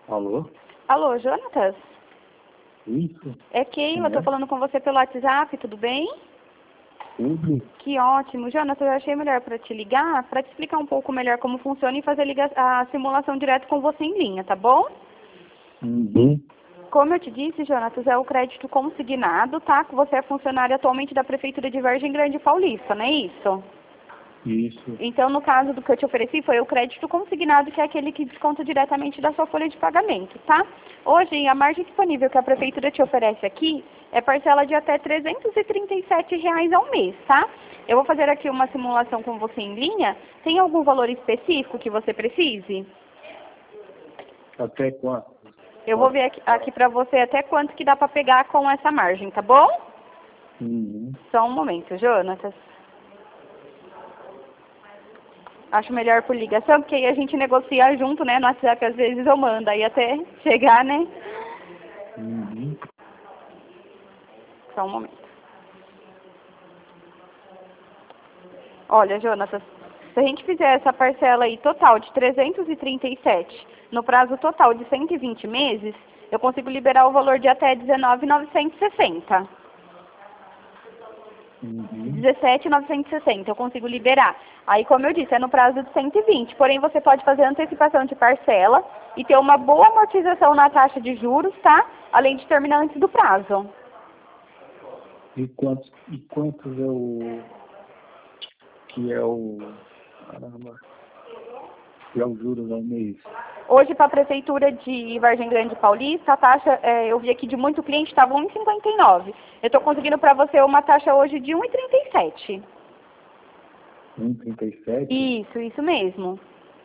Alô? Alô, Jonatas? Isso? É Keila, tô falando com você pelo WhatsApp, tudo bem? Tudo? Que ótimo. Jonatas, eu achei melhor para te ligar, para te explicar um pouco melhor como funciona e fazer a simulação direto com você em linha, tá bom? Uhum. Como eu te disse, Jonatas, é o crédito consignado, tá? Que você é funcionário atualmente da Prefeitura de Vargem Grande Paulista, não é isso? Isso. Então, no caso do que eu te ofereci, foi o crédito consignado, que é aquele que desconta diretamente da sua folha de pagamento, tá? Hoje, a margem disponível que a Prefeitura te oferece aqui é parcela de até R$ 337 ao mês, tá? Eu vou fazer aqui uma simulação com você em linha. Tem algum valor específico que você precise? Até quanto? Eu vou ver aqui para você até quanto que dá para pegar com essa margem, tá bom? Uhum. Só um momento, Jonatas. Acho melhor por ligação, porque aí a gente negocia junto, né? No WhatsApp às vezes eu mando, aí até chegar, né? Uhum. Só um momento. Olha, Jonatas, se a gente fizer essa parcela aí total de 337, no prazo total de 120 meses, eu consigo liberar o valor de até 19.960. Uhum. 17.960 eu consigo liberar. Aí, como eu disse, é no prazo de 120. Porém, você pode fazer antecipação de parcela e ter uma boa amortização na taxa de juros, tá? Além de terminar antes do prazo. E quantos é o... que é o... Caramba. Que é o juros ao mês? Hoje, para a Prefeitura de Vargem Grande Paulista, a taxa, eu vi aqui de muito cliente, estava 1,59. Eu estou conseguindo para você uma taxa hoje de 1,37. 1,37? Isso mesmo.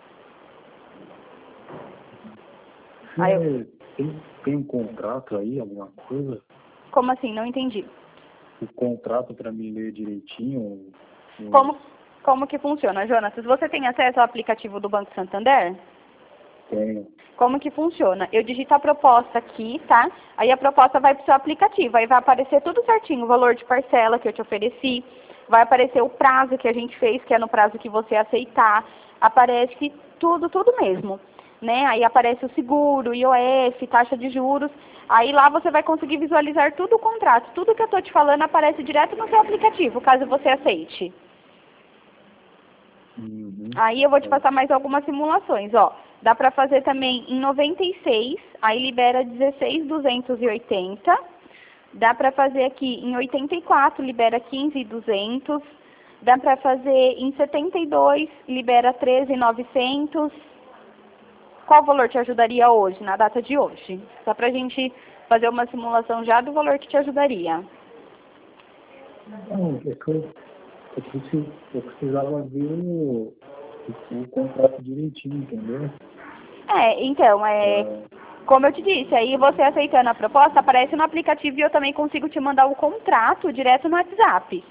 Tem um contrato aí, alguma coisa? Como assim? Não entendi. O contrato para mim ler direitinho? Como que funciona, Jonatas? Você tem acesso ao aplicativo do Banco Santander? Tenho. Como que funciona? Eu digito a proposta aqui, tá? Aí a proposta vai para o seu aplicativo. Aí vai aparecer tudo certinho, o valor de parcela que eu te ofereci. Vai aparecer o prazo que a gente fez, que é no prazo que você aceitar. Aparece tudo mesmo, né? Aí aparece o seguro, IOF, taxa de juros. Aí lá você vai conseguir visualizar tudo o contrato. Tudo que eu estou te falando aparece direto no seu aplicativo, caso você aceite. Uhum. Aí eu vou te passar mais algumas simulações, ó. Dá para fazer também em 96, aí libera 16.280. Dá para fazer aqui em 84, libera 15.200. Dá para fazer em 72, libera 13.900. Qual valor te ajudaria hoje, na data de hoje? Só pra gente fazer uma simulação já do valor que te ajudaria. Não, é que eu precisava ver o contrato direitinho, entendeu? Então, como eu te disse, aí você aceitando a proposta, aparece no aplicativo e eu também consigo te mandar o contrato direto no WhatsApp.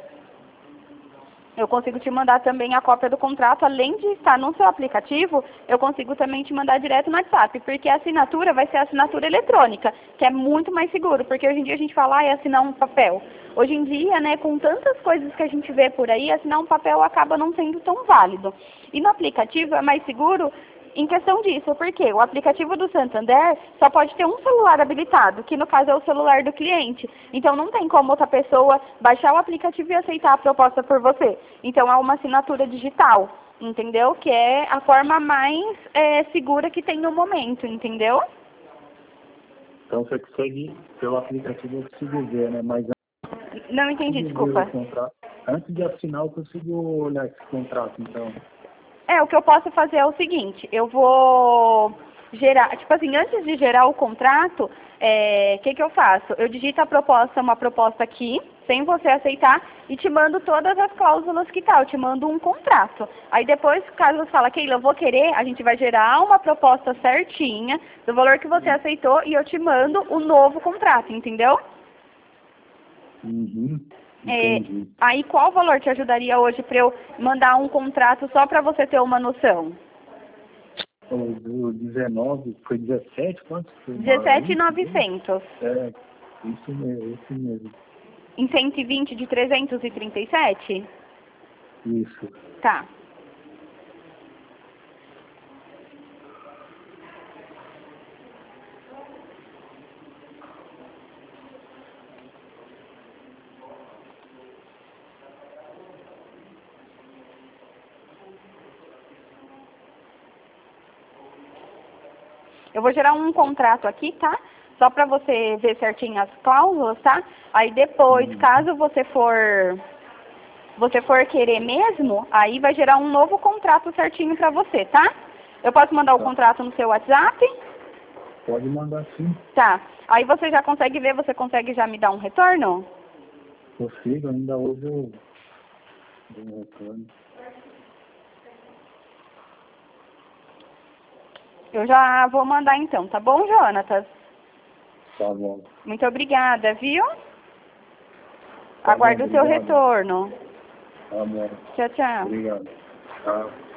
Eu consigo te mandar também a cópia do contrato, além de estar no seu aplicativo, eu consigo também te mandar direto no WhatsApp, porque a assinatura vai ser a assinatura eletrônica, que é muito mais seguro, porque hoje em dia a gente fala, assinar um papel. Hoje em dia, né, com tantas coisas que a gente vê por aí, assinar um papel acaba não sendo tão válido. E no aplicativo é mais seguro em questão disso, porque o aplicativo do Santander só pode ter um celular habilitado, que no caso é o celular do cliente. Então não tem como outra pessoa baixar o aplicativo e aceitar a proposta por você. Então é uma assinatura digital, entendeu? Que é a forma mais segura que tem no momento, entendeu? Então você consegue, pelo aplicativo eu consigo ver, né? Mas Não entendi, antes de ver desculpa. o contrato, antes de assinar eu consigo olhar esse contrato, então. O que eu posso fazer é o seguinte, eu vou gerar, tipo assim, antes de gerar o contrato, que eu faço? Eu digito uma proposta aqui, sem você aceitar, e te mando todas as cláusulas que tá, eu te mando um contrato. Aí depois, caso você fala, Keila, eu vou querer, a gente vai gerar uma proposta certinha, do valor que você aceitou, e eu te mando o novo contrato, entendeu? Uhum. Entendi. Aí qual valor te ajudaria hoje para eu mandar um contrato só para você ter uma noção? O 19, foi 17? Quantos? 17.900. Isso mesmo. Em 120 de 337? Isso. Tá. Eu vou gerar um contrato aqui, tá? Só para você ver certinho as cláusulas, tá? Aí depois, caso você for querer mesmo, aí vai gerar um novo contrato certinho para você, tá? Eu posso mandar o contrato no seu WhatsApp? Pode mandar sim. Tá. Aí você já consegue ver, você consegue já me dar um retorno? Consigo, ainda hoje eu dou um retorno. Eu já vou mandar então, tá bom, Jonatas? Tá bom. Muito obrigada, viu? Tá Aguardo bom, o seu obrigado. retorno. Tá bom. Tchau, tchau. Obrigado. Tá.